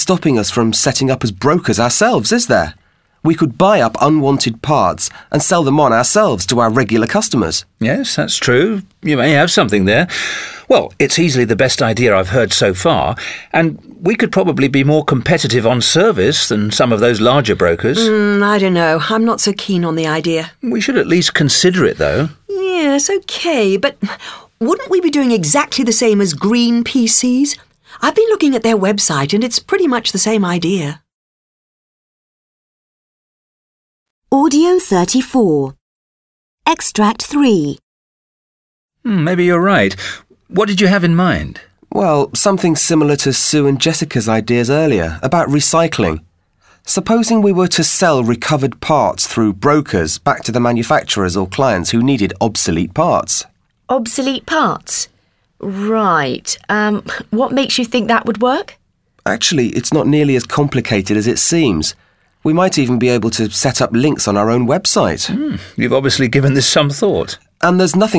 stopping us from setting up as brokers ourselves, is there? We could buy up unwanted parts and sell them on ourselves to our regular customers. Yes, that's true. You may have something there. Well, it's easily the best idea I've heard so far, and we could probably be more competitive on service than some of those larger brokers. I don't know. I'm not so keen on the idea. We should at least consider it, though. Yes, OK, but wouldn't we be doing exactly the same as Green PCs? I've been looking at their website and it's pretty much the same idea. Audio 34. Extract 3. Maybe you're right. What did you have in mind? Well, something similar to Sue and Jessica's ideas earlier, about recycling. Supposing we were to sell recovered parts through brokers back to the manufacturers or clients who needed obsolete parts. Obsolete parts? Right. What makes you think that would work? Actually, it's not nearly as complicated as it seems. We might even be able to set up links on our own website. You've obviously given this some thought. And there's nothing